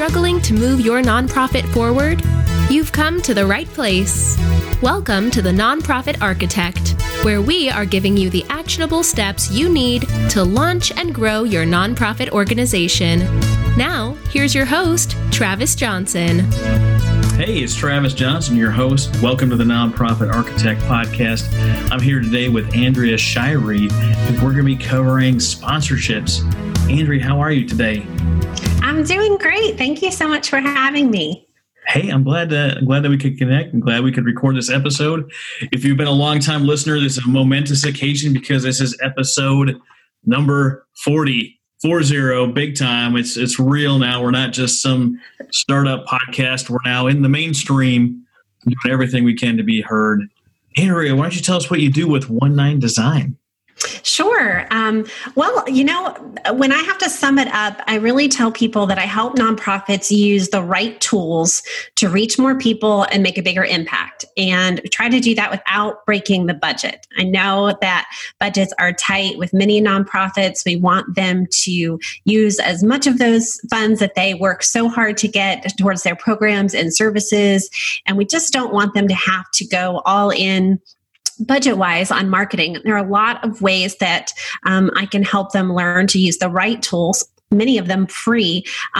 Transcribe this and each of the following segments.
struggling to move your nonprofit forward? You've come to the right place. Welcome to the Nonprofit Architect, where we are giving you the actionable steps you need to launch and grow your nonprofit organization. Now, here's your host, Travis Johnson. Hey, it's Travis Johnson, your host. Welcome to the Nonprofit Architect Podcast. I'm here today with Andrea Shirey, and we're going to be covering sponsorships. Andrea, how are you today? I'm doing great. Thank you so much for having me. Hey, I'm glad that we could connect. I'm glad we could record this episode. If you've been a long-time listener, this is a momentous occasion because this is episode number 40. 40, big time. It's real now. We're not just some startup podcast. We're now in the mainstream, doing everything we can to be heard. Andrea, why don't you tell us what you do with One9 Design? Sure. Well, when I have to sum it up, I really tell people that I help nonprofits use the right tools to reach more people and make a bigger impact, and try to do that without breaking the budget. I know that budgets are tight with many nonprofits. We want them to use as much of those funds that they work so hard to get towards their programs and services, and we just don't want them to have to go all in budget-wise on marketing. There are a lot of ways that I can help them learn to use the right tools, many of them free,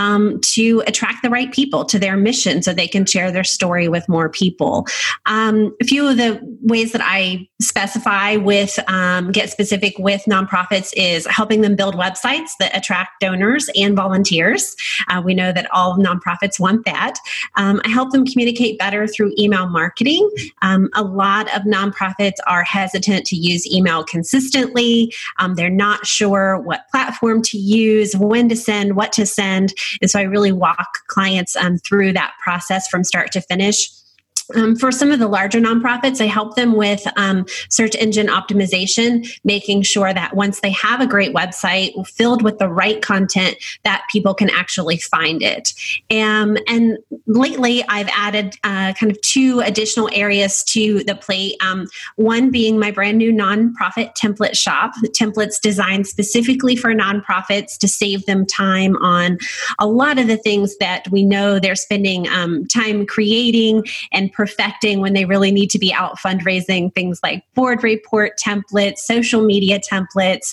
to attract the right people to their mission so they can share their story with more people. A few of the ways that I specify with, get specific with nonprofits is helping them build websites that attract donors and volunteers. We know that all nonprofits want that. I help them communicate better through email marketing. A lot of nonprofits are hesitant to use email consistently. They're not sure what platform to use, when to send, what to send. And so I really walk clients through that process from start to finish. For some of the larger nonprofits, I help them with search engine optimization, making sure that once they have a great website filled with the right content, that people can actually find it. And lately, I've added kind of two additional areas to the plate. One being my brand new nonprofit template shop, templates designed specifically for nonprofits to save them time on a lot of the things that we know they're spending time creating and perfecting when they really need to be out fundraising, things like board report templates, social media templates.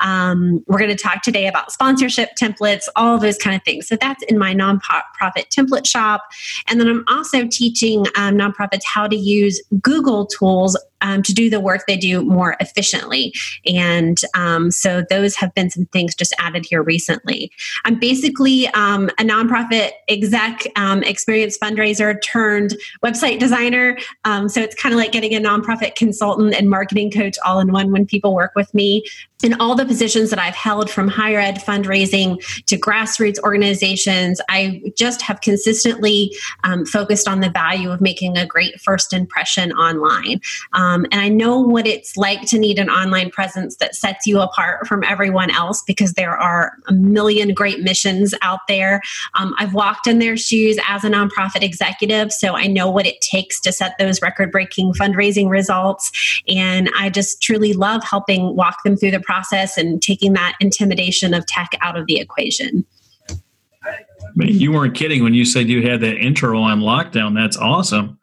We're going to talk today about sponsorship templates, all of those kind of things. So that's in my nonprofit template shop. And then I'm also teaching nonprofits how to use Google tools to do the work they do more efficiently. And so those have been some things just added here recently. I'm basically a nonprofit exec, experienced fundraiser turned website designer. So it's kind of like getting a nonprofit consultant and marketing coach all in one when people work with me. In all the positions that I've held, from higher ed fundraising to grassroots organizations, I just have consistently focused on the value of making a great first impression online. And I know what it's like to need an online presence that sets you apart from everyone else, because there are a million great missions out there. I've walked in their shoes as a nonprofit executive, so I know what it takes to set those record-breaking fundraising results. And I just truly love helping walk them through the process and taking that intimidation of tech out of the equation. Man, you weren't kidding when you said you had that intro on lockdown. That's awesome.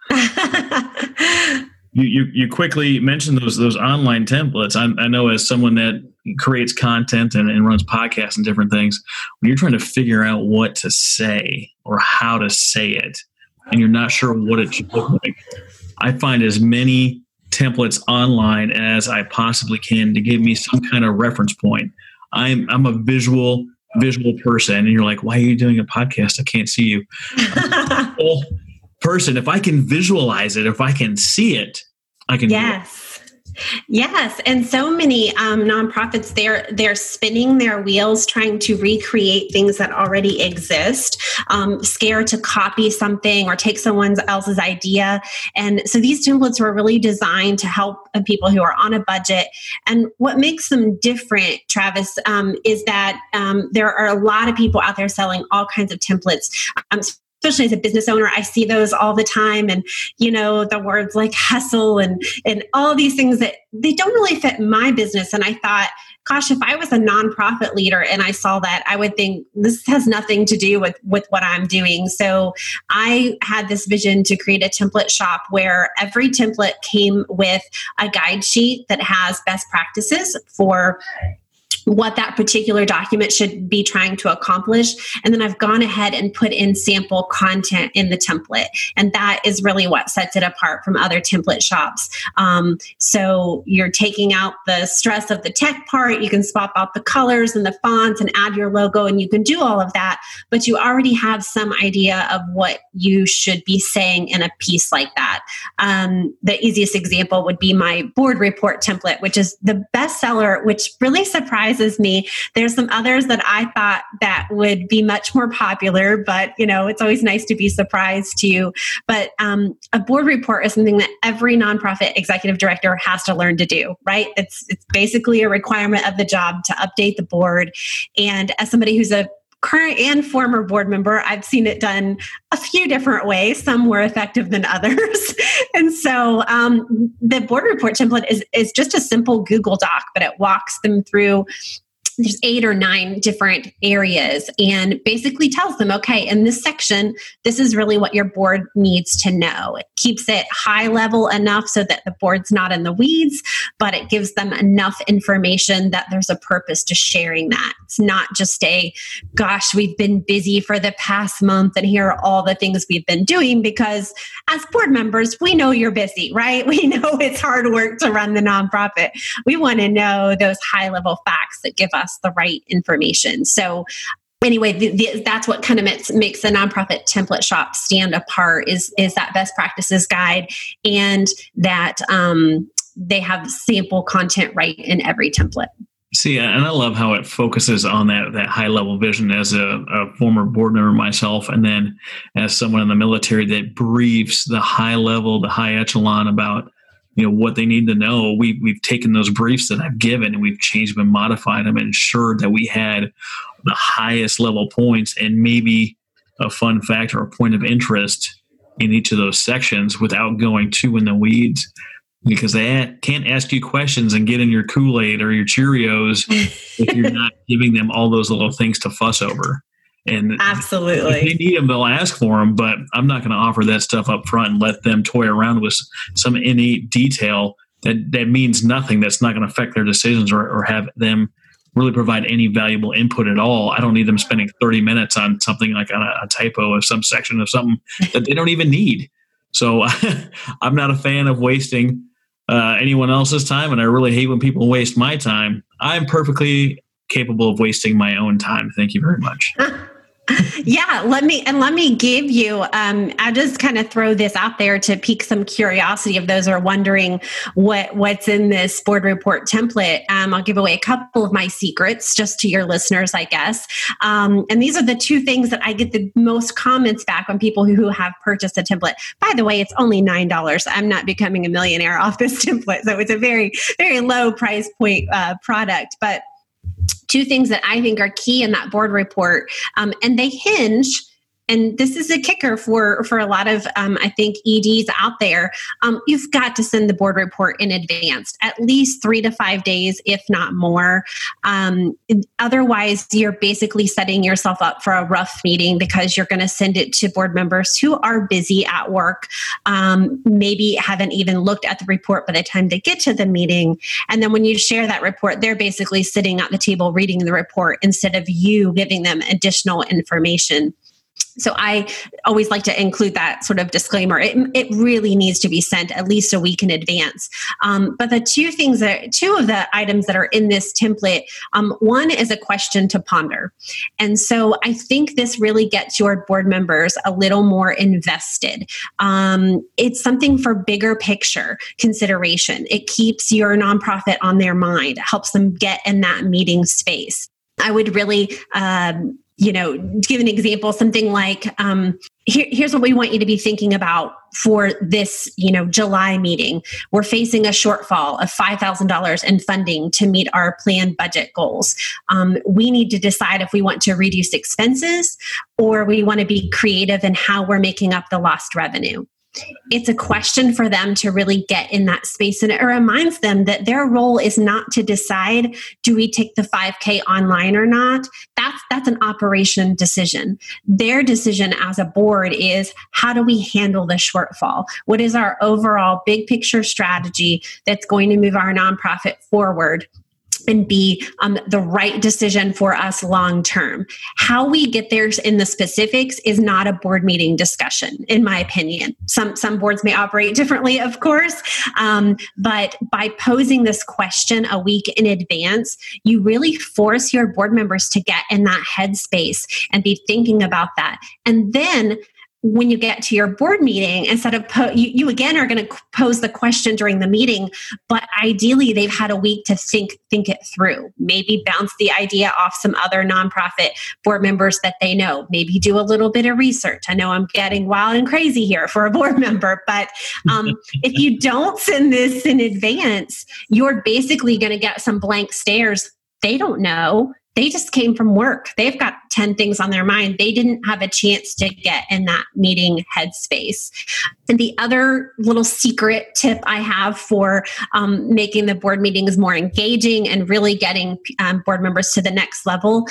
You quickly mentioned those online templates. I know, as someone that creates content and runs podcasts and different things, when you're trying to figure out what to say or how to say it, and you're not sure what it should look like, I find as many templates online as I possibly can to give me some kind of reference point. I'm a visual person, and you're like, why are you doing a podcast? I can't see you. Person, if I can visualize it, if I can see it, I can do it. Yes. And so many nonprofits, they're spinning their wheels trying to recreate things that already exist, scared to copy something or take someone else's idea. And so these templates were really designed to help people who are on a budget. And what makes them different, Travis, is that there are a lot of people out there selling all kinds of templates. Especially as a business owner, I see those all the time. And, the words like hustle and all these things that they don't really fit my business. And I thought, gosh, if I was a nonprofit leader and I saw that, I would think this has nothing to do with what I'm doing. So I had this vision to create a template shop where every template came with a guide sheet that has best practices for what that particular document should be trying to accomplish. And then I've gone ahead and put in sample content in the template. And that is really what sets it apart from other template shops. So you're taking out the stress of the tech part. You can swap out the colors and the fonts and add your logo, and you can do all of that. But you already have some idea of what you should be saying in a piece like that. The easiest example would be my board report template, which is the bestseller, which really surprised me. There's some others that I thought that would be much more popular, but it's always nice to be surprised too. But a board report is something that every nonprofit executive director has to learn to do, right? It's basically a requirement of the job to update the board. And as somebody who's a current and former board member, I've seen it done a few different ways. Some were effective than others. And so the board report template is just a simple Google Doc, but it walks them through. There's 8 or 9 different areas and basically tells them, okay, in this section, this is really what your board needs to know. It keeps it high level enough so that the board's not in the weeds, but it gives them enough information that there's a purpose to sharing that. It's not just gosh, we've been busy for the past month and here are all the things we've been doing, because as board members, we know you're busy, right? We know it's hard work to run the nonprofit. We want to know those high level facts that give us the right information. So anyway, that's what kind of makes the nonprofit template shop stand apart is that best practices guide, and that they have sample content right in every template. See, and I love how it focuses on that high level vision. As a former board member myself, and then as someone in the military that briefs the high level, the high echelon about what they need to know. We've taken those briefs that I've given and we've changed them and modified them and ensured that we had the highest level points and maybe a fun fact or a point of interest in each of those sections without going too in the weeds, because they can't ask you questions and get in your Kool-Aid or your Cheerios if you're not giving them all those little things to fuss over. And absolutely, if they need them, they'll ask for them, but I'm not going to offer that stuff up front and let them toy around with some innate detail that means nothing, that's not going to affect their decisions or have them really provide any valuable input at all. I don't need them spending 30 minutes on something like a typo of some section of something that they don't even need. So I'm not a fan of wasting anyone else's time, and I really hate when people waste my time. I'm perfectly capable of wasting my own time. Thank you very much. Yeah, let me give you, I'll just kind of throw this out there to pique some curiosity of those who are wondering what's in this board report template. I'll give away a couple of my secrets just to your listeners, I guess. And these are the 2 things that I get the most comments back on people who have purchased a template. By the way, it's only $9. I'm not becoming a millionaire off this template. So it's a very, very low price point product. But 2 things that I think are key in that board report, and they hinge, and this is a kicker for a lot of, I think, EDs out there. You've got to send the board report in advance, at least 3 to 5 days, if not more. Otherwise, you're basically setting yourself up for a rough meeting, because you're going to send it to board members who are busy at work, maybe haven't even looked at the report by the time they get to the meeting. And then when you share that report, they're basically sitting at the table reading the report instead of you giving them additional information. So I always like to include that sort of disclaimer. It really needs to be sent at least a week in advance. But the 2 of the items that are in this template, one is a question to ponder. And so I think this really gets your board members a little more invested. It's something for bigger picture consideration. It keeps your nonprofit on their mind, helps them get in that meeting space. I would really, give an example, something like, here's what we want you to be thinking about for this, July meeting. We're facing a shortfall of $5,000 in funding to meet our planned budget goals. We need to decide if we want to reduce expenses or we want to be creative in how we're making up the lost revenue. It's a question for them to really get in that space. And it reminds them that their role is not to decide, do we take the 5K online or not? That's an operation decision. Their decision as a board is, how do we handle the shortfall? What is our overall big picture strategy that's going to move our nonprofit forward and be the right decision for us long term? How we get there in the specifics is not a board meeting discussion, in my opinion. Some boards may operate differently, of course, but by posing this question a week in advance, you really force your board members to get in that headspace and be thinking about that. And then when you get to your board meeting, instead of you again are going to pose the question during the meeting, but ideally they've had a week to think it through. Maybe bounce the idea off some other nonprofit board members that they know. Maybe do a little bit of research. I know I'm getting wild and crazy here for a board member, but if you don't send this in advance, you're basically going to get some blank stares. They don't know. They just came from work. They've got 10 things on their mind. They didn't have a chance to get in that meeting headspace. And the other little secret tip I have for making the board meetings more engaging and really getting board members to the next level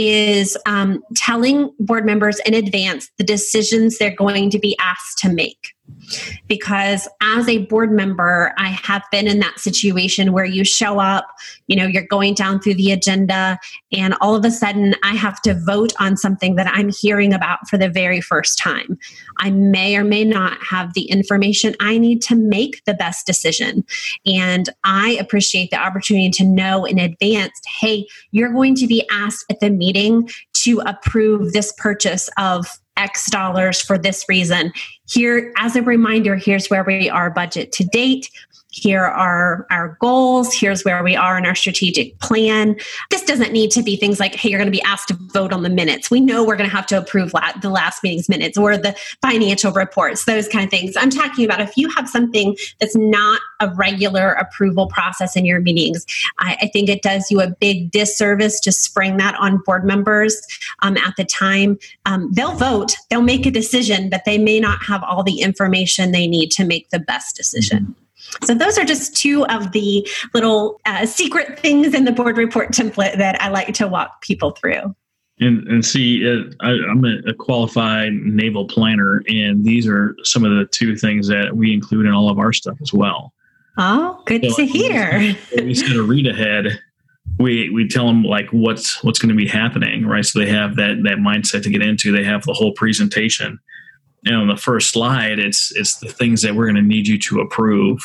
is telling board members in advance the decisions they're going to be asked to make. Because as a board member, I have been in that situation where you show up, you're going down through the agenda, and all of a sudden I have to vote on something that I'm hearing about for the very first time. I may or may not have the information I need to make the best decision. And I appreciate the opportunity to know in advance, hey, you're going to be asked at the meeting to approve this purchase of X dollars for this reason. Here, as a reminder, here's where we are budget to date. Here are our goals. Here's where we are in our strategic plan. This doesn't need to be things like, hey, you're going to be asked to vote on the minutes. We know we're going to have to approve the last meeting's minutes or the financial reports, those kind of things. I'm talking about if you have something that's not a regular approval process in your meetings, I think it does you a big disservice to spring that on board members at the time. They'll vote, they'll make a decision, but they may not have all the information they need to make the best decision. So those are just two of the little secret things in the board report template that I like to walk people through. And see, I'm a qualified naval planner, and these are some of the two things that we include in all of our stuff as well. Oh, good to hear. When we send a read ahead, we tell them like what's going to be happening, right? So they have that mindset to get into. They have the whole presentation. And on the first slide, it's the things that we're going to need you to approve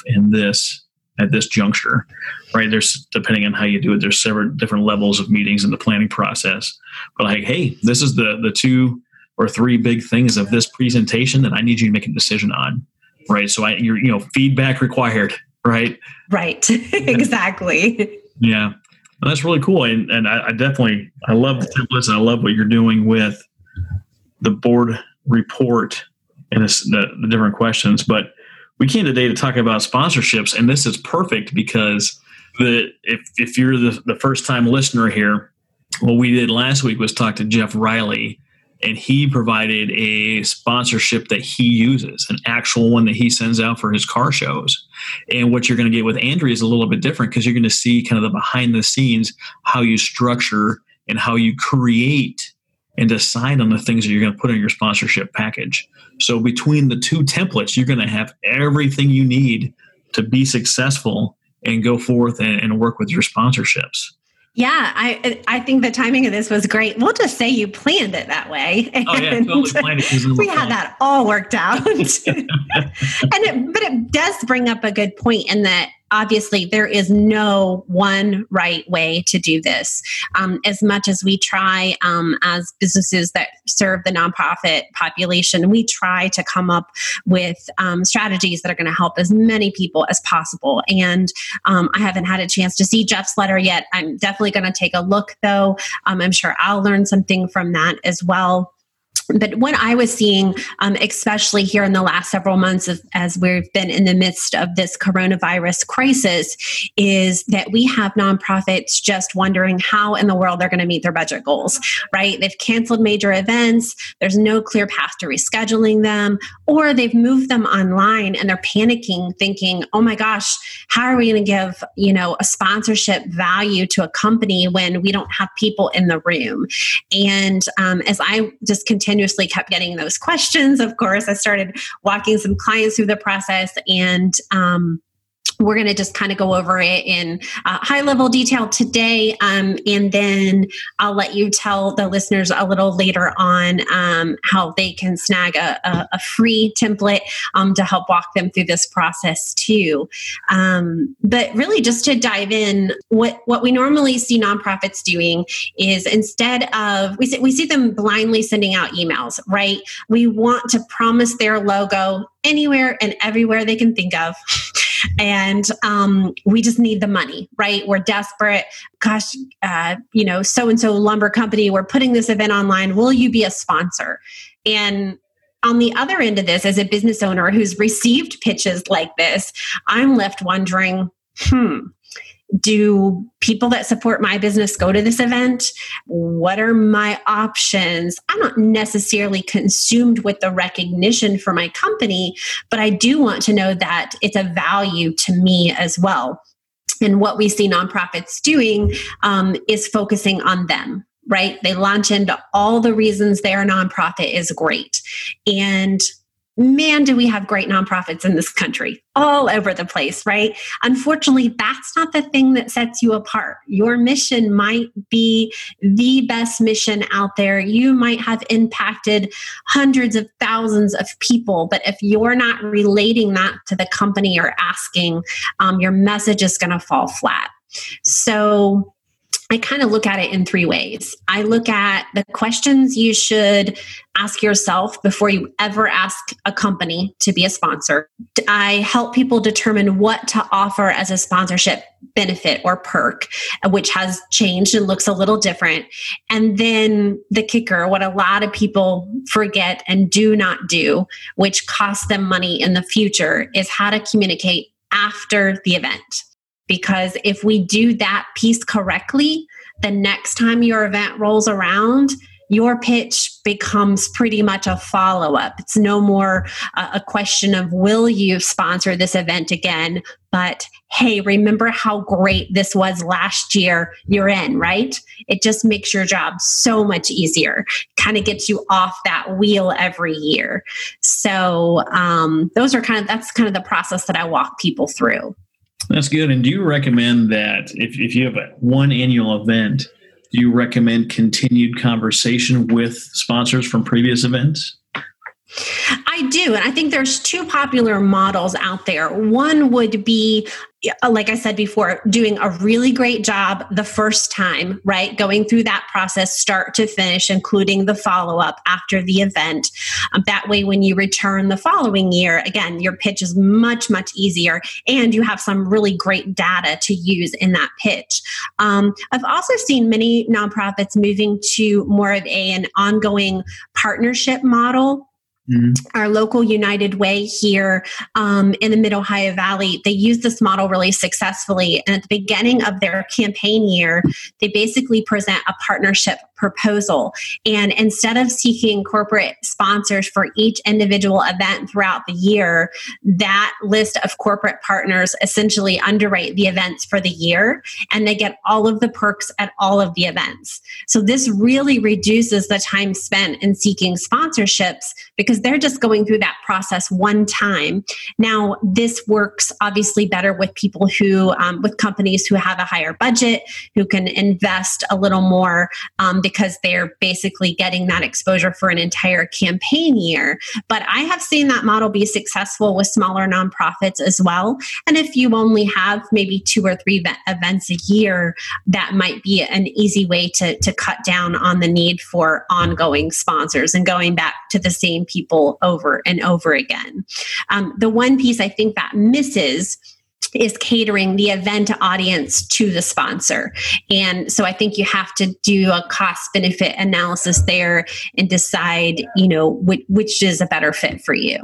at this juncture, right? There's, depending on how you do it, there's several different levels of meetings in the planning process. But like, hey, this is the 2 or 3 big things of this presentation that I need you to make a decision on, right? So feedback required, right? Right, exactly. Yeah, well, that's really cool. And I definitely, I love the templates, and I love what you're doing with the board report and the different questions. But we came today to talk about sponsorships, and this is perfect because if you're the first time listener here, what we did last week was talk to Jeff Riley, and he provided a sponsorship that he uses, an actual one that he sends out for his car shows. And what you're going to get with Andrea is a little bit different because you're going to see kind of the behind the scenes, how you structure and how you create and decide on the things that you're going to put in your sponsorship package. So between the 2 templates, you're going to have everything you need to be successful and go forth and work with your sponsorships. Yeah, I think the timing of this was great. We'll just say you planned it that way. Oh yeah, totally planned it. We had that all worked out. But it does bring up a good point in that obviously there is no one right way to do this. As much as we try as businesses that serve the nonprofit population, we try to come up with strategies that are going to help as many people as possible. And I haven't had a chance to see Jeff's letter yet. I'm definitely going to take a look though. I'm sure I'll learn something from that as well. But what I was seeing, especially here in the last several months as we've been in the midst of this coronavirus crisis, is that we have nonprofits just wondering how in the world they're going to meet their budget goals, right? They've canceled major events. There's no clear path to rescheduling them, or they've moved them online and they're panicking, thinking, oh my gosh, how are we going to give, a sponsorship value to a company when we don't have people in the room? And as I just continuously kept getting those questions, of course, I started walking some clients through the process, and we're going to just kind of go over it in high level detail today. And then I'll let you tell the listeners a little later on how they can snag a free template to help walk them through this process too. But really just to dive in, what we normally see nonprofits doing is, instead of, we see them blindly sending out emails, right? We want to promise their logo anywhere and everywhere they can think of. And we just need the money, right? We're desperate. Gosh, so-and-so lumber company, we're putting this event online. Will you be a sponsor? And on the other end of this, as a business owner who's received pitches like this, I'm left wondering, do people that support my business go to this event? What are my options? I'm not necessarily consumed with the recognition for my company, but I do want to know that it's a value to me as well. And what we see nonprofits doing is focusing on them, right? They launch into all the reasons their nonprofit is great. And man, do we have great nonprofits in this country, all over the place, right? Unfortunately, that's not the thing that sets you apart. Your mission might be the best mission out there. You might have impacted hundreds of thousands of people, but if you're not relating that to the company you're asking, your message is going to fall flat. So I kind of look at it in three ways. I look at the questions you should ask yourself before you ever ask a company to be a sponsor. I help people determine what to offer as a sponsorship benefit or perk, which has changed and looks a little different. And then the kicker, what a lot of people forget and do not do, which costs them money in the future, is how to communicate after the event. Because if we do that piece correctly, the next time your event rolls around, your pitch becomes pretty much a follow-up. It's no more a question of, will you sponsor this event again? But, hey, remember how great this was last year? You're in, right? It just makes your job so much easier. Kind of gets you off that wheel every year. So that's kind of the process that I walk people through. That's good. And do you recommend that if you have one annual event, do you recommend continued conversation with sponsors from previous events? I do. And I think there's two popular models out there. One would be, like I said before, doing a really great job the first time, right? Going through that process, start to finish, including the follow-up after the event. That way, when you return the following year, again, your pitch is much, much easier, and you have some really great data to use in that pitch. I've also seen many nonprofits moving to more of an ongoing partnership model. Our local United Way here in the Mid-Ohio Valley, they use this model really successfully. And at the beginning of their campaign year, they basically present a partnership proposal. And instead of seeking corporate sponsors for each individual event throughout the year, that list of corporate partners essentially underwrite the events for the year, and they get all of the perks at all of the events. So this really reduces the time spent in seeking sponsorships, because they're just going through that process one time. Now, this works obviously better with people who, with companies who have a higher budget, who can invest a little more because they're basically getting that exposure for an entire campaign year. But I have seen that model be successful with smaller nonprofits as well. And if you only have maybe 2 or 3 events a year, that might be an easy way to cut down on the need for ongoing sponsors and going back to the same people over and over again. The one piece I think that misses is catering the event audience to the sponsor. And so I think you have to do a cost benefit analysis there and decide, which is a better fit for you.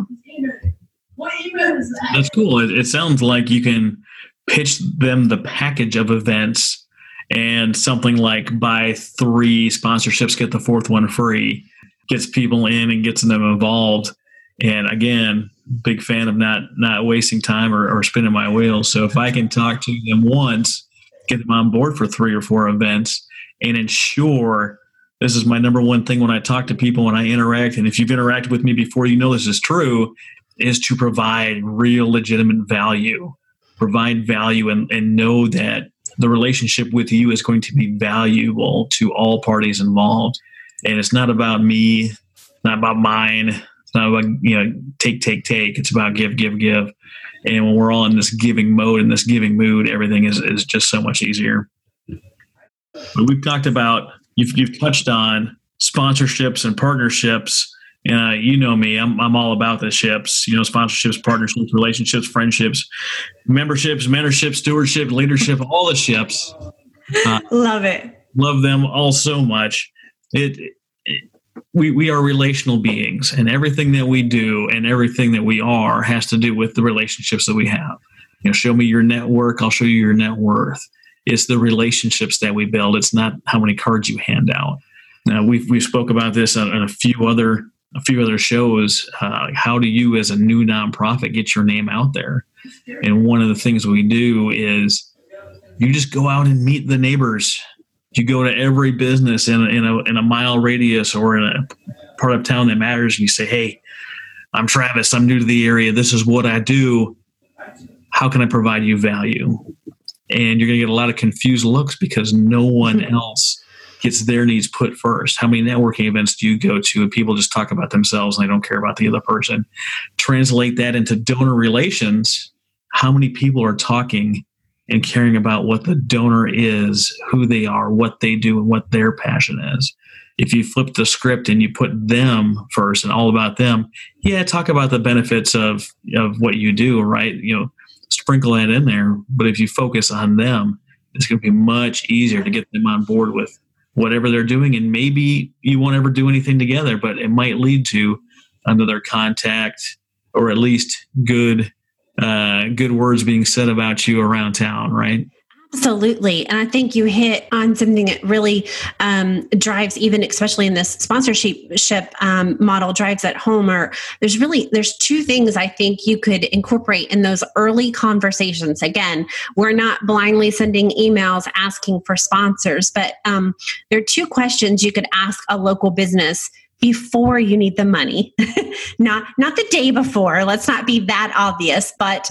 That's cool. It sounds like you can pitch them the package of events, and something like buy 3 sponsorships, get the 4th one free, gets people in and gets them involved. And again, big fan of not wasting time or spinning my wheels. So if I can talk to them once, get them on board for 3 or 4 events, and ensure, this is my number one thing when I talk to people, when I interact, and if you've interacted with me before, this is true, is to provide real legitimate value. Provide value and know that the relationship with you is going to be valuable to all parties involved. And it's not about me, not about mine. It's not about, take. It's about give. And when we're all in this giving mode, in this giving mood, everything is just so much easier. But we've talked about, you've touched on sponsorships and partnerships. You know me, I'm all about the ships, sponsorships, partnerships, relationships, friendships, memberships, mentorship, stewardship, leadership, all the ships. Love it. Love them all so much. We are relational beings, and everything that we do and everything that we are has to do with the relationships that we have. Show me your network, I'll show you your net worth. It's the relationships that we build. It's not how many cards you hand out. Now, we've spoke about this on a few other shows. How do you, as a new nonprofit, get your name out there? And one of the things we do is you just go out and meet the neighbors. You go to every business in a mile radius or in a part of town that matters, and you say, "Hey, I'm Travis. I'm new to the area. This is what I do. How can I provide you value?" And you're going to get a lot of confused looks because no one else gets their needs put first. How many networking events do you go to and people just talk about themselves and they don't care about the other person? Translate that into donor relations. How many people are talking and caring about what the donor is, who they are, what they do, and what their passion is? If you flip the script and you put them first and all about them, talk about the benefits of what you do, right? Sprinkle that in there. But if you focus on them, it's going to be much easier to get them on board with whatever they're doing. And maybe you won't ever do anything together, but it might lead to another contact, or at least good words being said about you around town, right? Absolutely. And I think you hit on something that really drives, even especially in this sponsorship model, drives at home. Or there's 2 things I think you could incorporate in those early conversations. Again, we're not blindly sending emails asking for sponsors, but there are 2 questions you could ask a local business before you need the money. not the day before. Let's not be that obvious, but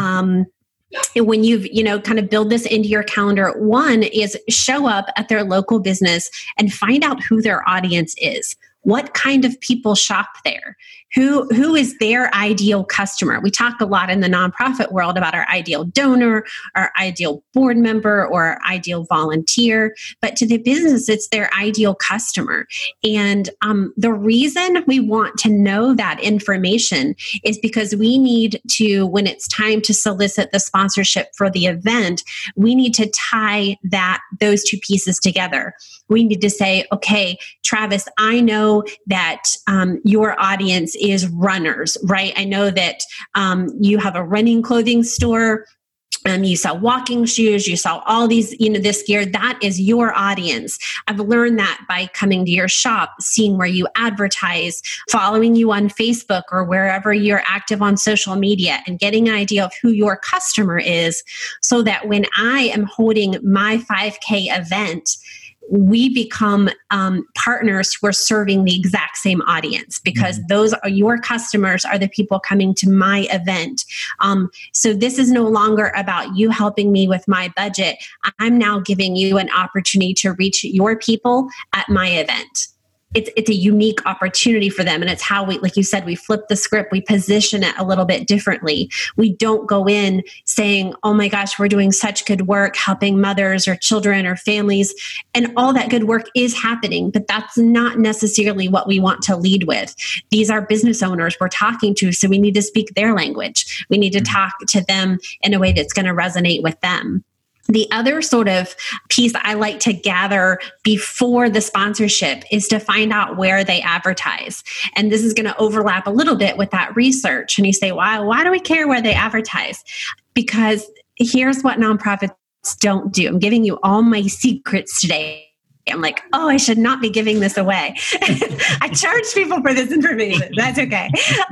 when you've, kind of build this into your calendar, one is show up at their local business and find out who their audience is. What kind of people shop there? Who is their ideal customer? We talk a lot in the nonprofit world about our ideal donor, our ideal board member, or our ideal volunteer. But to the business, it's their ideal customer. And the reason we want to know that information is because we need to, when it's time to solicit the sponsorship for the event, we need to tie those 2 pieces together. We need to say, okay, Travis, I know that your audience is runners, right? I know that you have a running clothing store. You sell walking shoes, you sell all these, this gear. That is your audience. I've learned that by coming to your shop, seeing where you advertise, following you on Facebook or wherever you're active on social media, and getting an idea of who your customer is, so that when I am holding my 5K event, we become partners who are serving the exact same audience, because those are your customers, are the people coming to my event. So this is no longer about you helping me with my budget. I'm now giving you an opportunity to reach your people at my event. it's a unique opportunity for them. And it's how we, like you said, we flip the script, we position it a little bit differently. We don't go in saying, oh my gosh, we're doing such good work helping mothers or children or families. And all that good work is happening, but that's not necessarily what we want to lead with. These are business owners we're talking to, so we need to speak their language. We need to talk to them in a way that's going to resonate with them. The other sort of piece I like to gather before the sponsorship is to find out where they advertise. And this is going to overlap a little bit with that research. And you say, why do we care where they advertise? Because here's what nonprofits don't do. I'm giving you all my secrets today. I'm like, oh, I should not be giving this away. I charge people for this information. That's okay.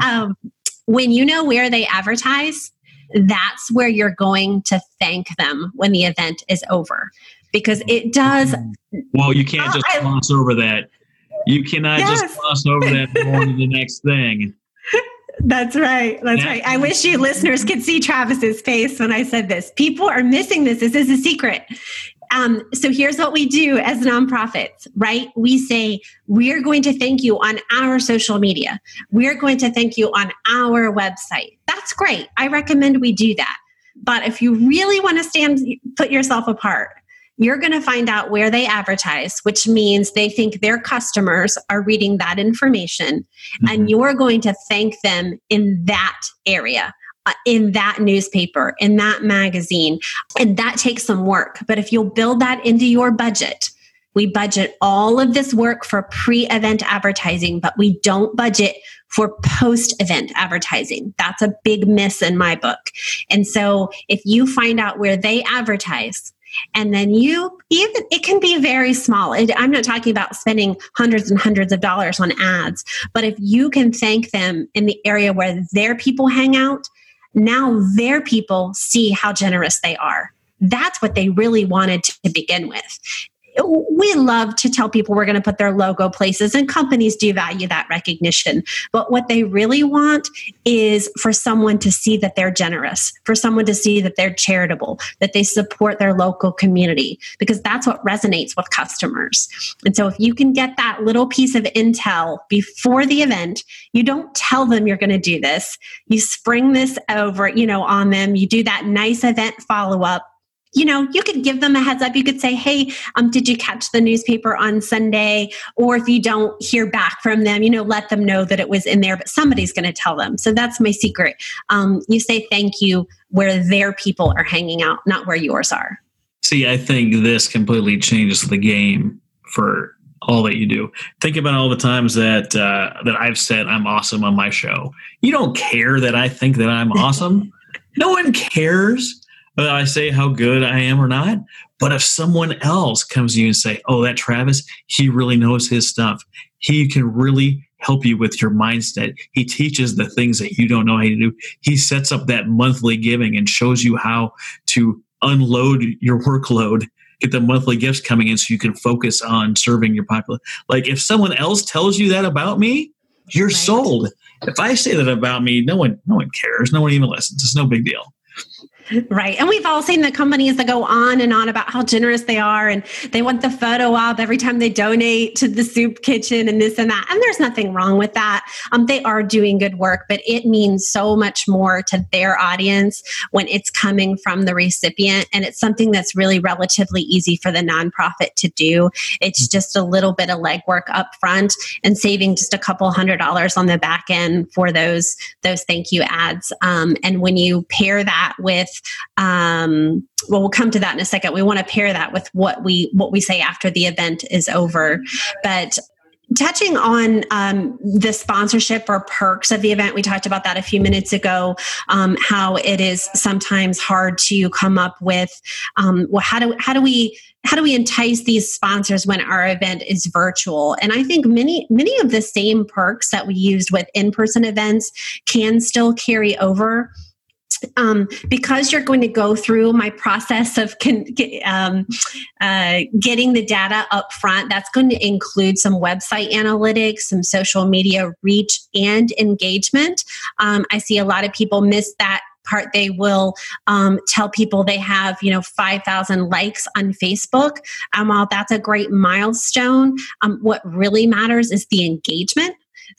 When you know where they advertise, that's where you're going to thank them when the event is over, because it does. Well, you can't just gloss over that. You cannot just gloss over that and go on to the next thing. That's right. That's right. I wish you listeners could see Travis's face when I said this. People are missing this. This is a secret. So here's what we do as nonprofits, right? We say, we're going to thank you on our social media. We're going to thank you on our website. That's great. I recommend we do that. But if you really want to put yourself apart, you're going to find out where they advertise, which means they think their customers are reading that information, and you're going to thank them in that area. In that newspaper, in that magazine. And that takes some work. But if you'll build that into your budget, we budget all of this work for pre-event advertising, but we don't budget for post-event advertising. That's a big miss in my book. And so if you find out where they advertise, and then it can be very small. I'm not talking about spending hundreds and hundreds of dollars on ads, but if you can thank them in the area where their people hang out, now their people see how generous they are. That's what they really wanted to begin with. We love to tell people we're going to put their logo places, and companies do value that recognition. But what they really want is for someone to see that they're generous, for someone to see that they're charitable, that they support their local community, because that's what resonates with customers. And so if you can get that little piece of intel before the event, you don't tell them you're going to do this. You spring this over, on them. You do that nice event follow-up. You could give them a heads up. You could say, hey, did you catch the newspaper on Sunday? Or if you don't hear back from them, let them know that it was in there, but somebody's going to tell them. So that's my secret. You say thank you where their people are hanging out, not where yours are. See, I think this completely changes the game for all that you do. Think about all the times that I've said I'm awesome on my show. You don't care that I think that I'm awesome. No one cares whether I say how good I am or not. But if someone else comes to you and say, oh, that Travis, he really knows his stuff. He can really help you with your mindset. He teaches the things that you don't know how to do. He sets up that monthly giving and shows you how to unload your workload, get the monthly gifts coming in so you can focus on serving your population. Like if someone else tells you that about me, you're sold. If I say that about me, no one cares. No one even listens. It's no big deal. Right. And we've all seen the companies that go on and on about how generous they are, and they want the photo op every time they donate to the soup kitchen and this and that. And there's nothing wrong with that. They are doing good work, but it means so much more to their audience when it's coming from the recipient. And it's something that's really relatively easy for the nonprofit to do. It's just a little bit of legwork up front and saving just a couple $100s on the back end for those thank you ads. And when you pair that with we'll come to that in a second. We want to pair that with what we say after the event is over. But touching on the sponsorship or perks of the event, we talked about that a few minutes ago, how it is sometimes hard to come up with, how do we entice these sponsors when our event is virtual? And I think many of the same perks that we used with in-person events can still carry over. Because you're going to go through my process of getting the data up front, that's going to include some website analytics, some social media reach and engagement. I see a lot of people miss that part, they will tell people they have, 5,000 likes on Facebook. While that's a great milestone, what really matters is the engagement.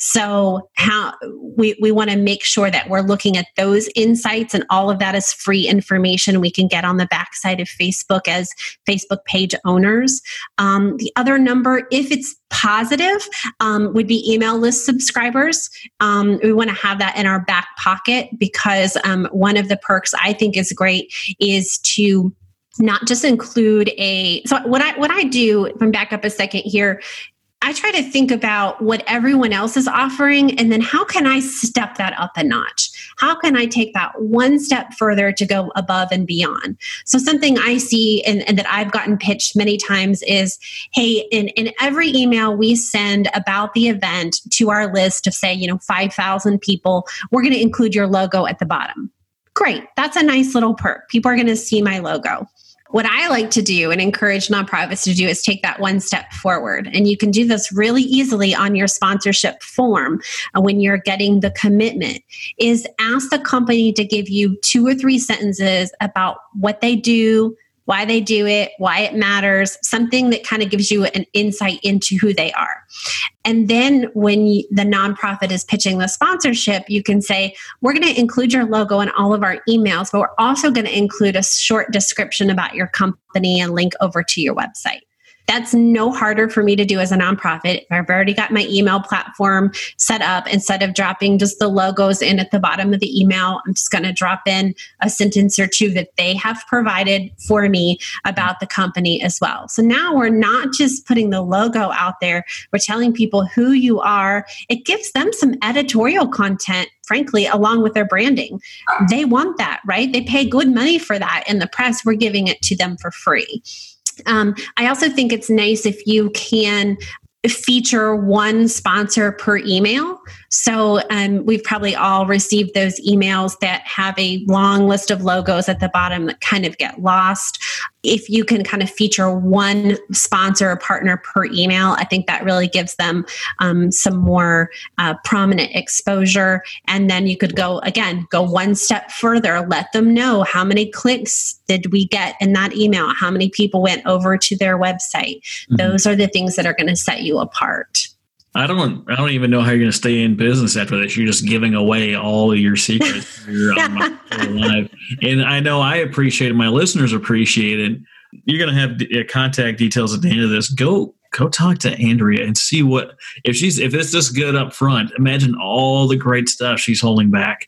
So how we want to make sure that we're looking at those insights, and all of that is free information we can get on the backside of Facebook as Facebook page owners. The other number, if it's positive, would be email list subscribers. We want to have that in our back pocket because one of the perks I think is great is to not just include so what I do, if I back up a second here, I try to think about what everyone else is offering, and then how can I step that up a notch? How can I take that one step further to go above and beyond? So something I see and that I've gotten pitched many times is, hey, in every email we send about the event to our list of, say, 5,000 people, we're going to include your logo at the bottom. Great. That's a nice little perk. People are going to see my logo. What I like to do and encourage nonprofits to do is take that one step forward. And you can do this really easily on your sponsorship form when you're getting the commitment, is ask the company to give you 2 or 3 sentences about what they do, why they do it, why it matters, something that kind of gives you an insight into who they are. And then when the nonprofit is pitching the sponsorship, you can say, we're going to include your logo in all of our emails, but we're also going to include a short description about your company and link over to your website. That's no harder for me to do as a nonprofit. I've already got my email platform set up. Instead of dropping just the logos in at the bottom of the email, I'm just going to drop in a sentence or 2 that they have provided for me about the company as well. So now we're not just putting the logo out there, we're telling people who you are. It gives them some editorial content, frankly, along with their branding. They want that, right? They pay good money for that in the press. We're giving it to them for free. I also think it's nice if you can feature one sponsor per email. So we've probably all received those emails that have a long list of logos at the bottom that kind of get lost. If you can kind of feature one sponsor or partner per email, I think that really gives them some more prominent exposure. And then you could go one step further, let them know how many clicks did we get in that email, how many people went over to their website. Mm-hmm. Those are the things that are going to set you apart. I don't even know how you're going to stay in business after this. You're just giving away all of your secrets. You're on my live. And I know I appreciate it. My listeners appreciate it. You're going to have contact details at the end of this. Go talk to Andrea and see if it's this good up front. Imagine all the great stuff she's holding back.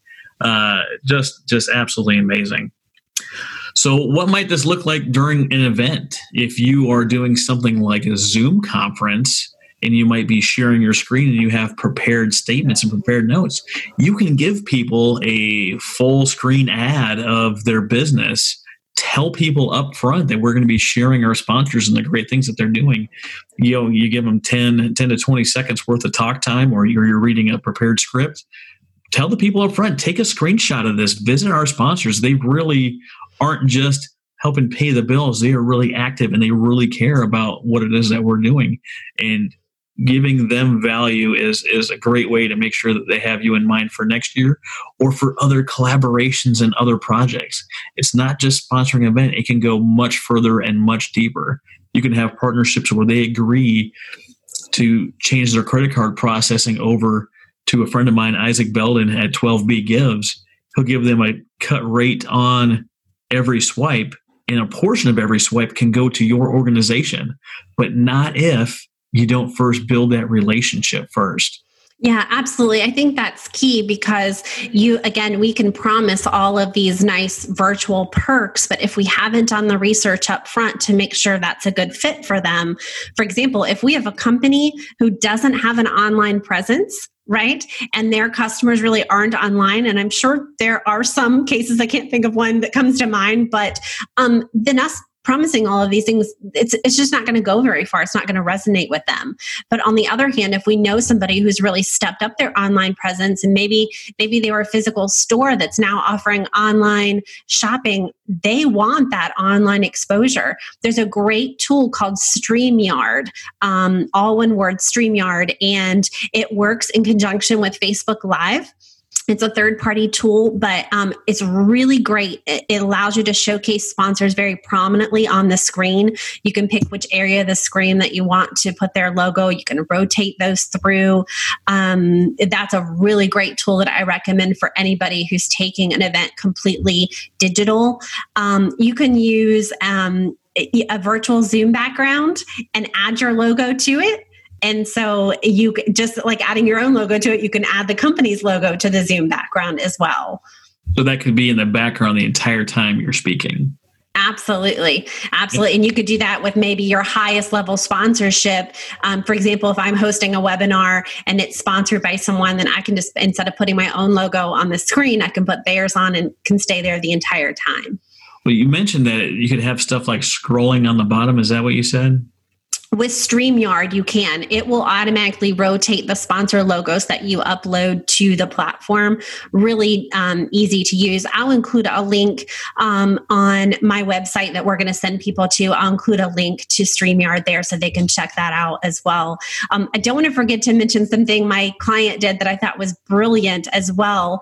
Just absolutely amazing. So what might this look like during an event? If you are doing something like a Zoom conference, and you might be sharing your screen and you have prepared statements and prepared notes, you can give people a full screen ad of their business. Tell people up front that we're going to be sharing our sponsors and the great things that they're doing. You give them 10 to 20 seconds worth of talk time, or you're reading a prepared script. Tell the people up front, take a screenshot of this, visit our sponsors. They really aren't just helping pay the bills. They are really active and they really care about what it is that we're doing. And giving them value is a great way to make sure that they have you in mind for next year or for other collaborations and other projects. It's not just sponsoring an event. It can go much further and much deeper. You can have partnerships where they agree to change their credit card processing over to a friend of mine, Isaac Belden at 12B Gives. He'll give them a cut rate on every swipe, and a portion of every swipe can go to your organization, but not if you don't first build that relationship first. Yeah, absolutely. I think that's key because we can promise all of these nice virtual perks, but if we haven't done the research up front to make sure that's a good fit for them, for example, if we have a company who doesn't have an online presence, right, and their customers really aren't online, and I'm sure there are some cases, I can't think of one that comes to mind, but then us promising all of these things, it's just not going to go very far. It's not going to resonate with them. But on the other hand, if we know somebody who's really stepped up their online presence, and maybe they were a physical store that's now offering online shopping, they want that online exposure. There's a great tool called StreamYard, all one word, StreamYard, and it works in conjunction with Facebook Live. It's a third-party tool, but it's really great. It allows you to showcase sponsors very prominently on the screen. You can pick which area of the screen that you want to put their logo. You can rotate those through. That's a really great tool that I recommend for anybody who's taking an event completely digital. You can use a virtual Zoom background and add your logo to it. And so you just like adding your own logo to it, you can add the company's logo to the Zoom background as well. So that could be in the background the entire time you're speaking. Absolutely. Absolutely. And you could do that with maybe your highest level sponsorship. For example, if I'm hosting a webinar and it's sponsored by someone, then I can just, instead of putting my own logo on the screen, I can put theirs on and can stay there the entire time. Well, you mentioned that you could have stuff like scrolling on the bottom. Is that what you said? With StreamYard, you can. It will automatically rotate the sponsor logos that you upload to the platform. Really easy to use. I'll include a link on my website that we're going to send people to. I'll include a link to StreamYard there so they can check that out as well. I don't want to forget to mention something my client did that I thought was brilliant as well.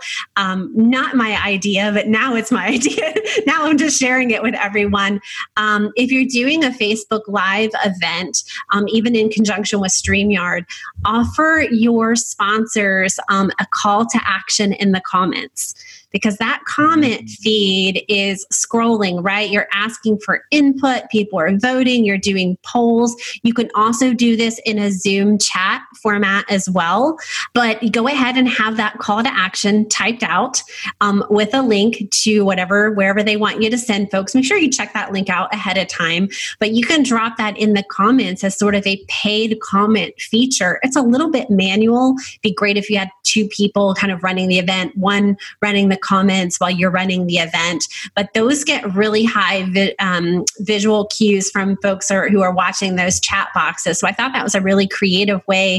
Not my idea, but now it's my idea. Now I'm just sharing it with everyone. If you're doing a Facebook Live event, even in conjunction with StreamYard, offer your sponsors a call to action in the comments, because that comment feed is scrolling, right? You're asking for input, people are voting, you're doing polls. You can also do this in a Zoom chat format as well, but go ahead and have that call to action typed out with a link to wherever they want you to send folks. Make sure you check that link out ahead of time, but you can drop that in the comments as sort of a paid comment feature. It's a little bit manual. It'd be great if you had two people kind of running the event, one running the comments while you're running the event, but those get really high visual cues from folks who are watching those chat boxes. So I thought that was a really creative way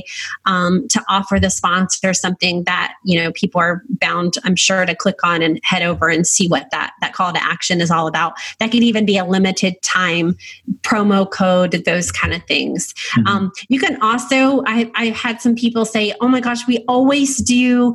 to offer the sponsor something that, people are bound, I'm sure, to click on and head over and see what that call to action is all about. That could even be a limited time promo code, those kind of things. Mm-hmm. You can also, I've had some people say, oh my gosh, we always do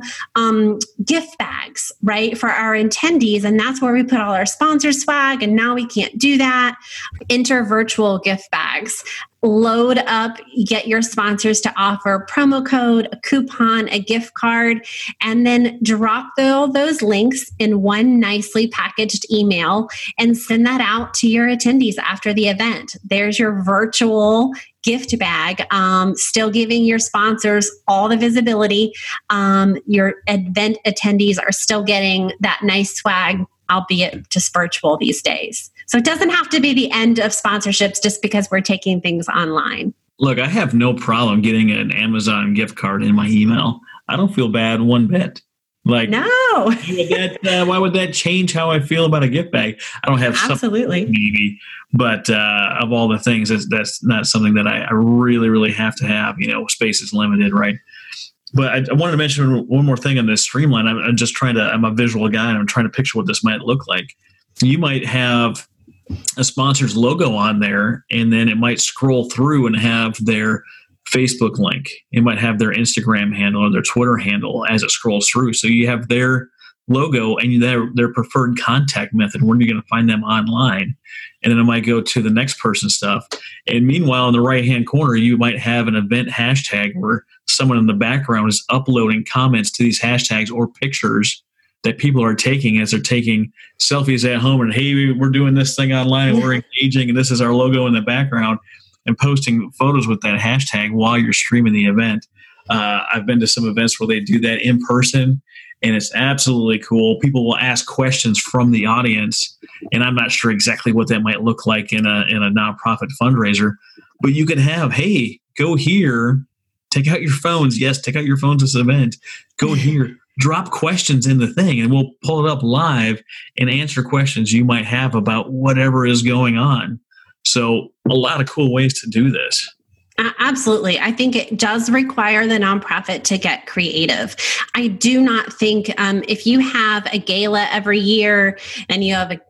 gift bags, right, for our attendees. And that's where we put all our sponsor swag. And now we can't do that. Enter virtual gift bags. Load up, get your sponsors to offer a promo code, a coupon, a gift card, and then drop all those links in one nicely packaged email and send that out to your attendees after the event. There's your virtual gift bag, still giving your sponsors all the visibility. Your event attendees are still getting that nice swag, albeit just virtual these days. So it doesn't have to be the end of sponsorships just because we're taking things online. Look, I have no problem getting an Amazon gift card in my email. I don't feel bad one bit. Like, no. Why would that change how I feel about a gift bag? I don't have absolutely maybe, but of all the things, that's not something that I really, really have to have. Space is limited, right? But I wanted to mention one more thing on this Streamline. I'm a visual guy, and I'm trying to picture what this might look like. You might have a sponsor's logo on there, and then it might scroll through and have their Facebook link. It might have their Instagram handle or their Twitter handle as it scrolls through. So you have their logo and their preferred contact method. Where are you going to find them online? And then it might go to the next person's stuff. And meanwhile, in the right-hand corner, you might have an event hashtag where someone in the background is uploading comments to these hashtags or pictures that people are taking as they're taking selfies at home and, hey, we're doing this thing online and we're engaging and this is our logo in the background, and posting photos with that hashtag while you're streaming the event. I've been to some events where they do that in person, and it's absolutely cool. People will ask questions from the audience, and I'm not sure exactly what that might look like in a nonprofit fundraiser, but you can have, hey, go here, take out your phones. Yes, take out your phones this event. Go here. Drop questions in the thing, and we'll pull it up live and answer questions you might have about whatever is going on. So a lot of cool ways to do this. Absolutely. I think it does require the nonprofit to get creative. I do not think if you have a gala every year and you have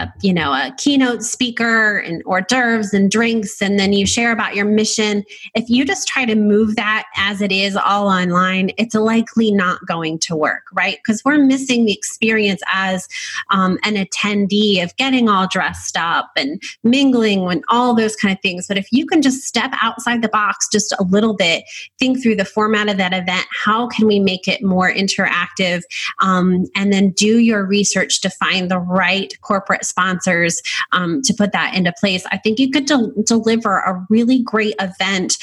a keynote speaker and hors d'oeuvres and drinks, and then you share about your mission, if you just try to move that as it is all online, it's likely not going to work, right? Because we're missing the experience as an attendee of getting all dressed up and mingling and all those kind of things. But if you can just step outside the box just a little bit, think through the format of that event, how can we make it more interactive, and then do your research to find the right corporate sponsors to put that into place. I think you could deliver a really great event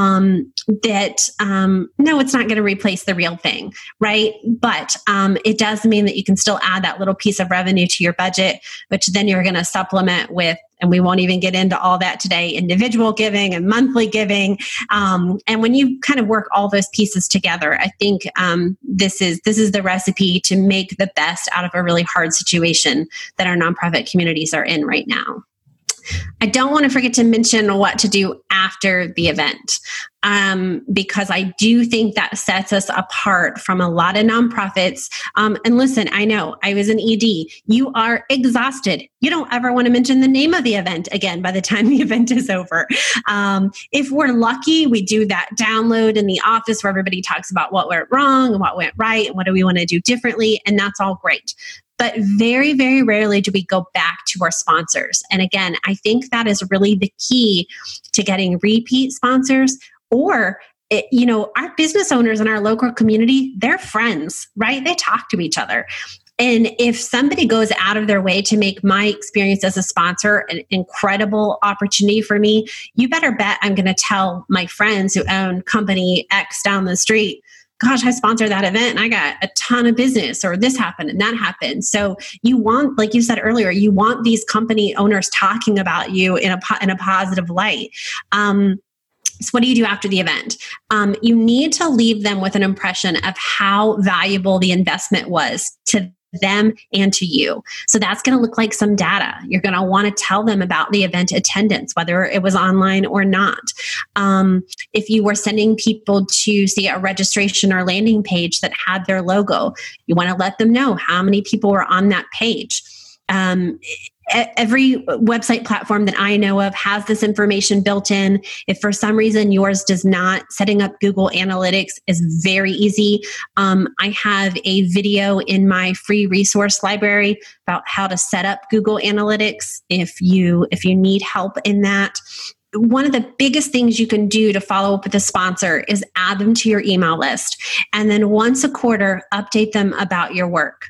that, no, it's not going to replace the real thing, right? But it does mean that you can still add that little piece of revenue to your budget, which then you're going to supplement with, and we won't even get into all that today, individual giving and monthly giving. And when you kind of work all those pieces together, I think this is the recipe to make the best out of a really hard situation that our nonprofit communities are in right now. I don't want to forget to mention what to do after the event, because I do think that sets us apart from a lot of nonprofits. And listen, I know I was an ED. You are exhausted. You don't ever want to mention the name of the event again by the time the event is over. If we're lucky, we do that download in the office where everybody talks about what went wrong and what went right and what do we want to do differently. And that's all great. But very, very rarely do we go back to our sponsors. And again, I think that is really the key to getting repeat sponsors, or our business owners in our local community, they're friends, right? They talk to each other. And if somebody goes out of their way to make my experience as a sponsor an incredible opportunity for me, you better bet I'm going to tell my friends who own company X down the street, gosh, I sponsored that event and I got a ton of business, or this happened and that happened. So you want, like you said earlier, you want these company owners talking about you in a positive light. So what do you do after the event? You need to leave them with an impression of how valuable the investment was to them and to you. So that's going to look like some data. You're going to want to tell them about the event attendance, whether it was online or not. If you were sending people to see a registration or landing page that had their logo, you want to let them know how many people were on that page. Every website platform that I know of has this information built in. If for some reason yours does not, setting up Google Analytics is very easy. I have a video in my free resource library about how to set up Google Analytics if you need help in that. One of the biggest things you can do to follow up with a sponsor is add them to your email list. And then once a quarter, update them about your work.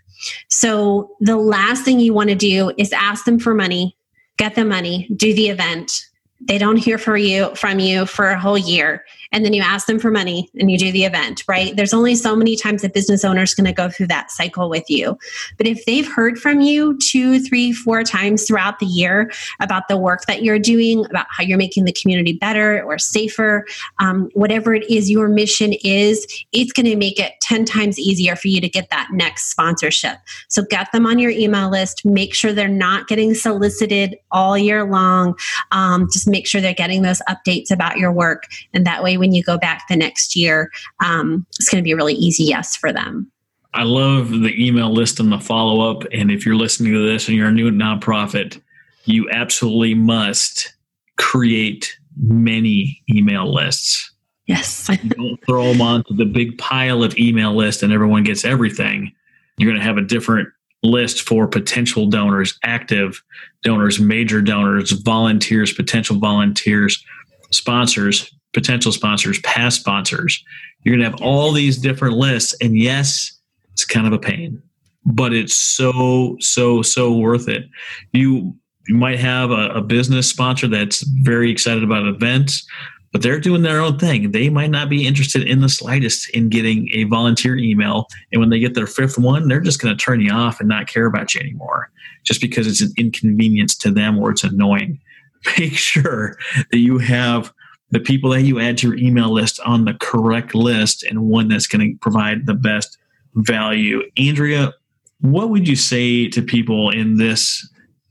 So the last thing you want to do is ask them for money, get the money, do the event. They don't hear from you for a whole year. And then you ask them for money and you do the event, right? There's only so many times a business owner is going to go through that cycle with you. But if they've heard from you 2, 3, 4 times throughout the year about the work that you're doing, about how you're making the community better or safer, whatever it is your mission is, it's going to make it 10 times easier for you to get that next sponsorship. So get them on your email list. Make sure they're not getting solicited all year long. Just make sure they're getting those updates about your work. And that way, when you go back the next year, it's going to be a really easy yes for them. I love the email list and the follow-up. And if you're listening to this and you're a new nonprofit, you absolutely must create many email lists. Yes. You don't throw them onto the big pile of email list and everyone gets everything. You're going to have a different list for potential donors, active donors, major donors, volunteers, potential volunteers, sponsors, potential sponsors, past sponsors. You're going to have all these different lists. And yes, it's kind of a pain, but it's so worth it. You might have a business sponsor that's very excited about events, but they're doing their own thing. They might not be interested in the slightest in getting a volunteer email. And when they get their 5th one, they're just going to turn you off and not care about you anymore just because it's an inconvenience to them or it's annoying. Make sure that you have the people that you add to your email list on the correct list and one that's going to provide the best value. Andrea, what would you say to people in this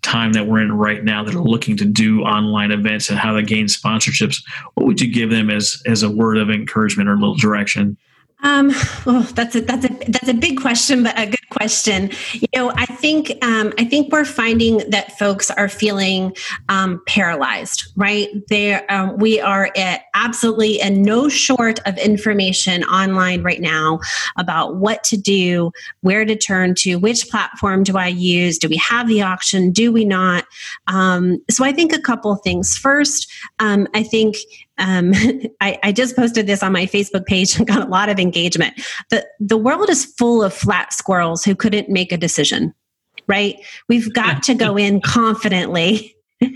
time that we're in right now that are looking to do online events and how to gain sponsorships, what would you give them as a word of encouragement or a little direction? That's a big question, but a good question. I think we're finding that folks are feeling paralyzed, right? We are absolutely and no short of information online right now about what to do, where to turn to, which platform do I use? Do we have the auction? Do we not? So I think a couple of things. First, I think I just posted this on my Facebook page and got a lot of engagement. The world is full of flat squirrels who couldn't make a decision, right? We've got to go in confidently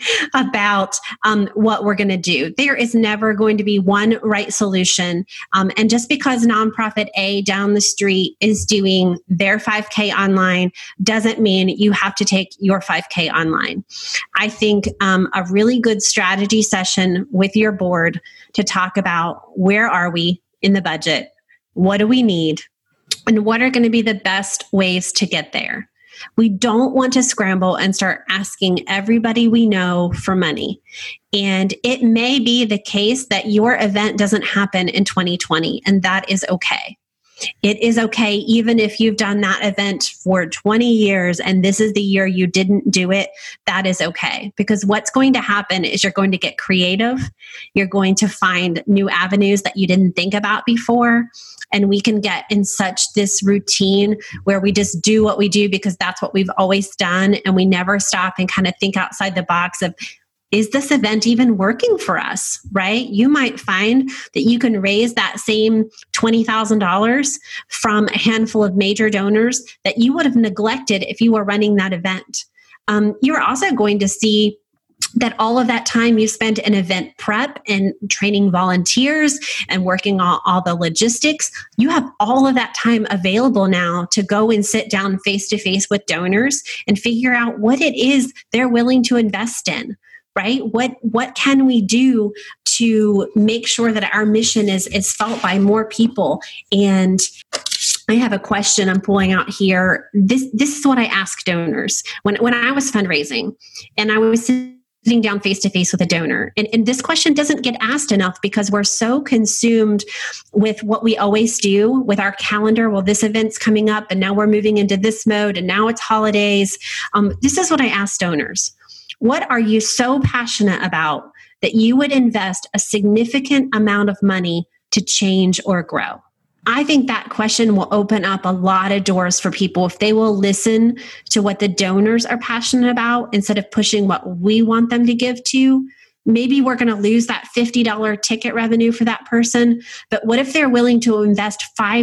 about what we're going to do. There is never going to be one right solution. And just because nonprofit A down the street is doing their 5K online doesn't mean you have to take your 5K online. I think a really good strategy session with your board to talk about where are we in the budget, what do we need, and what are going to be the best ways to get there. We don't want to scramble and start asking everybody we know for money. And it may be the case that your event doesn't happen in 2020, and that is okay. It is okay even if you've done that event for 20 years and this is the year you didn't do it, that is okay. Because what's going to happen is you're going to get creative. You're going to find new avenues that you didn't think about before. And we can get in such this routine where we just do what we do because that's what we've always done. And we never stop and kind of think outside the box of, is this event even working for us, right? You might find that you can raise that same $20,000 from a handful of major donors that you would have neglected if you were running that event. You're also going to see that all of that time you spent in event prep and training volunteers and working on all the logistics, you have all of that time available now to go and sit down face to face with donors and figure out what it is they're willing to invest in. Right? What can we do to make sure that our mission is felt by more people? And I have a question I'm pulling out here. This is what I ask donors when I was fundraising and I was sitting down face to face with a donor. And this question doesn't get asked enough because we're so consumed with what we always do with our calendar. Well, this event's coming up and now we're moving into this mode and now it's holidays. This is what I ask donors. What are you so passionate about that you would invest a significant amount of money to change or grow? I think that question will open up a lot of doors for people if they will listen to what the donors are passionate about instead of pushing what we want them to give to. Maybe we're going to lose that $50 ticket revenue for that person, but what if they're willing to invest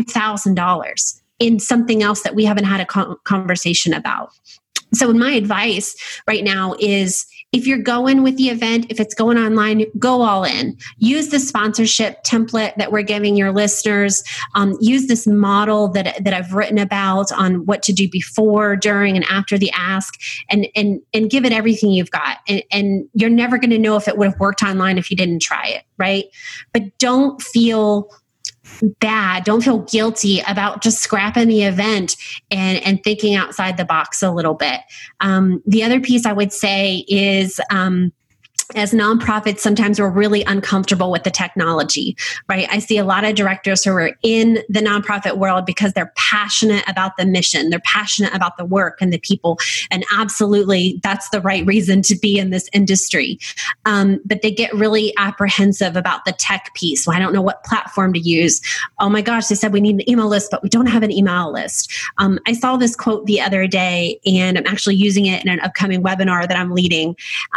$5,000 in something else that we haven't had a conversation about? So my advice right now is if you're going with the event, if it's going online, go all in. Use the sponsorship template that we're giving your listeners. Use this model that I've written about on what to do before, during, and after the ask, and give it everything you've got. And you're never going to know if it would have worked online if you didn't try it, right? But don't feel bad. Don't feel guilty about just scrapping the event and thinking outside the box a little bit. The other piece I would say is, as nonprofits, sometimes we're really uncomfortable with the technology, right? I see a lot of directors who are in the nonprofit world because they're passionate about the mission. They're passionate about the work and the people. And absolutely, that's the right reason to be in this industry. But they get really apprehensive about the tech piece. Well, I don't know what platform to use. Oh my gosh, they said we need an email list, but we don't have an email list. I saw this quote the other day, and I'm actually using it in an upcoming webinar that I'm leading.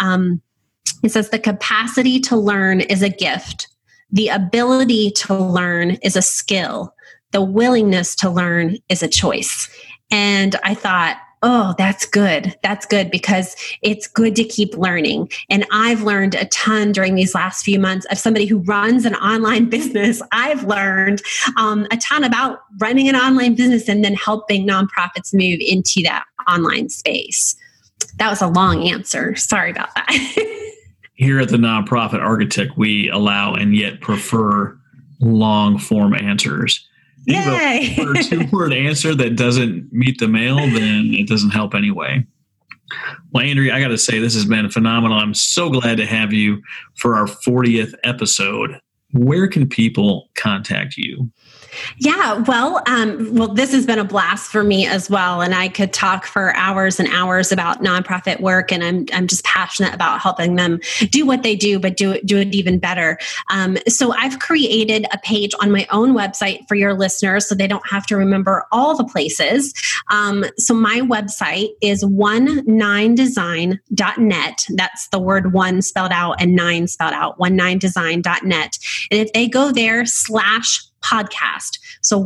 It says, the capacity to learn is a gift. The ability to learn is a skill. The willingness to learn is a choice. And I thought, oh, that's good. That's good because it's good to keep learning. And I've learned a ton during these last few months. As somebody who runs an online business, I've learned a ton about running an online business and then helping nonprofits move into that online space. That was a long answer. Sorry about that. Here at the Nonprofit Architect, we allow and yet prefer long form answers. Yay! If a 2-word answer that doesn't meet the mail, then it doesn't help anyway. Well, Andrea, I got to say, this has been phenomenal. I'm so glad to have you for our 40th episode. Where can people contact you? Yeah, well, this has been a blast for me as well, and I could talk for hours and hours about nonprofit work, and I'm just passionate about helping them do what they do, but do it even better. So I've created a page on my own website for your listeners, so they don't have to remember all the places. So my website is 19design.net. That's the word 1 spelled out and 9 spelled out. 19design.net, and if they go there /podcast. So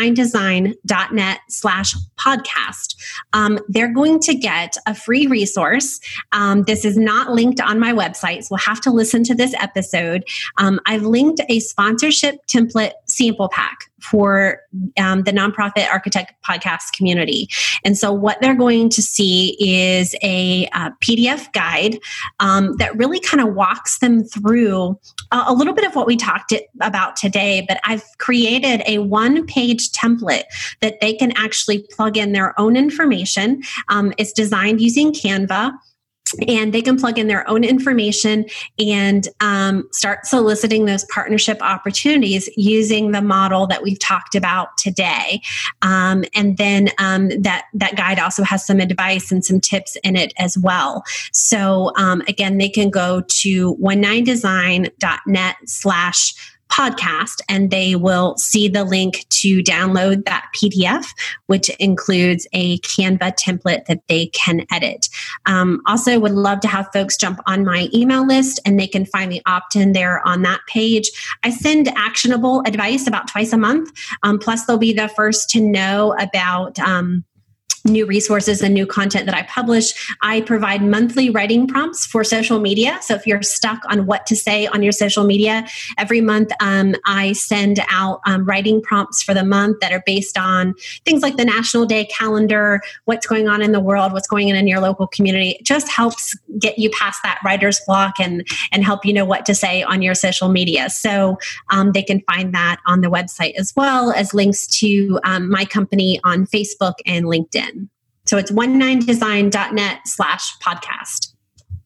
19design.net/podcast. They're going to get a free resource. This is not linked on my website, so we'll have to listen to this episode. I've linked a sponsorship template sample pack for the Nonprofit Architect podcast community. And so what they're going to see is a PDF guide that really kind of walks them through a little bit of what we talked about today, but I've created a one-page template that they can actually plug in their own information. It's designed using Canva, and they can plug in their own information and start soliciting those partnership opportunities using the model that we've talked about today. And then that guide also has some advice and some tips in it as well. So again, they can go to 19design.net/podcast, and they will see the link to download that PDF, which includes a Canva template that they can edit. Also, would love to have folks jump on my email list, and they can find the opt-in there on that page. I send actionable advice about twice a month. Plus, they'll be the first to know about new resources and new content that I publish. I provide monthly writing prompts for social media. So if you're stuck on what to say on your social media, every month I send out writing prompts for the month that are based on things like the National Day calendar, what's going on in the world, what's going on in your local community. It just helps get you past that writer's block and help you know what to say on your social media. So they can find that on the website, as well as links to my company on Facebook and LinkedIn. So it's 19design.net/podcast.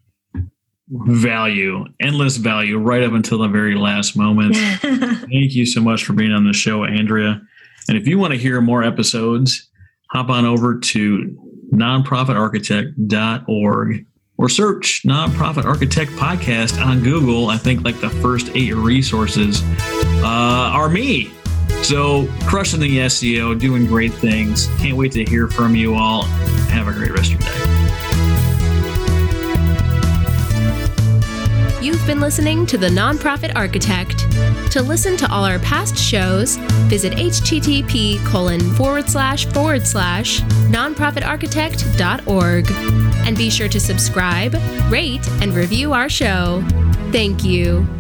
Value, endless value, right up until the very last moment. Thank you so much for being on the show, Andrea. And if you want to hear more episodes, hop on over to nonprofitarchitect.org or search Nonprofit Architect Podcast on Google. I think like the first 8 resources are me. So crushing the SEO, doing great things. Can't wait to hear from you all. Have a great rest of your day. You've been listening to The Nonprofit Architect. To listen to all our past shows, visit http://nonprofitarchitect.org. And be sure to subscribe, rate, and review our show. Thank you.